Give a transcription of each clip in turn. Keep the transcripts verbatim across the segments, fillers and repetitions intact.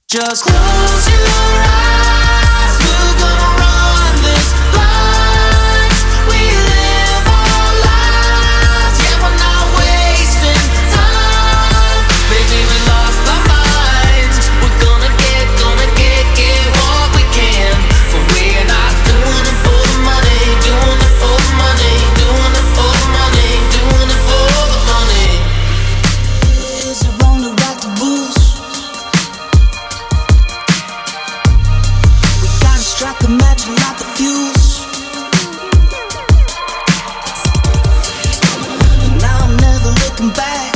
Just close your eyes, we're gonna run this life. We live our lives, yeah, we're not wasting time. Baby, we lost our minds. We're gonna get, gonna get, get what we can. But we're not doing it for the money, doing it for the money, doing it for the money, doing it for the money. Is it wrong to rock the booze? Strike a match and light the fuse. And now I'm never looking back.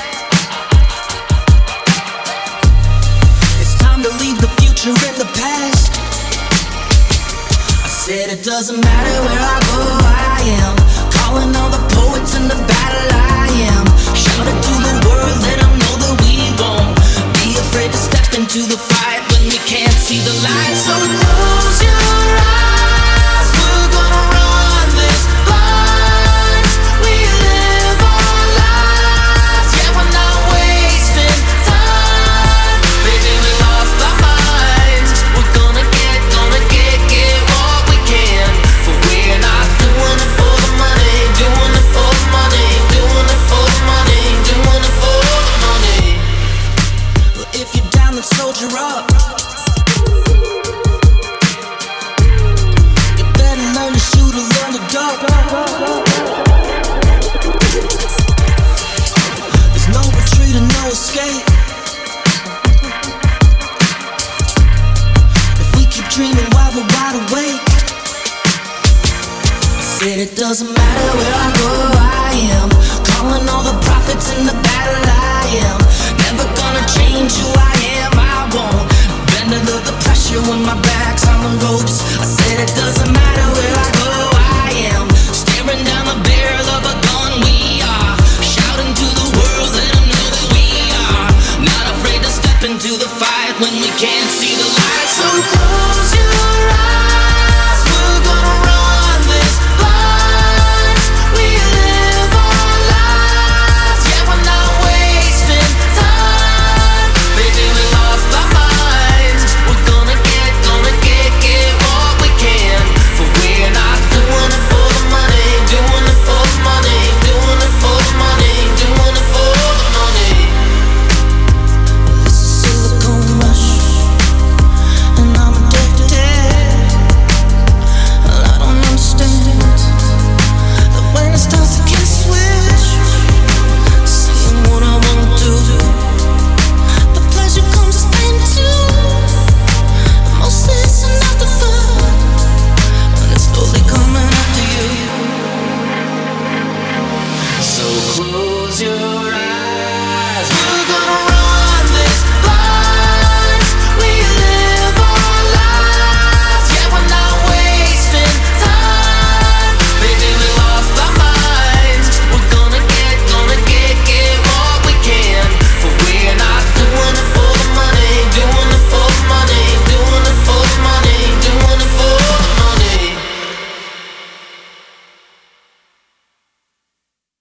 It's time to leave the future in the past. I said it doesn't matter where I go, I am calling all the poets in the battle. I am shouting to the world, let them know that we won't be afraid to step into the fight when we can't see the light. So close your eyes, we're gonna run this life. We live our lives, yeah, we're not wasting time. Baby, we lost our minds. We're gonna get, gonna get, get what we can. But we're not doing it for the money, doing it for the money, doing it for the money, doing it for the money. Well, if you're down, then soldier up. Learn to shoot or learn to duck. There's no retreat and no escape. If we keep dreaming while we're wide awake. I said it doesn't matter where I go, I am calling all the prophets in the battle. I am never gonna change who I am. I won't bend under the pressure when my back's on the ropes. I said it doesn't matter where I go.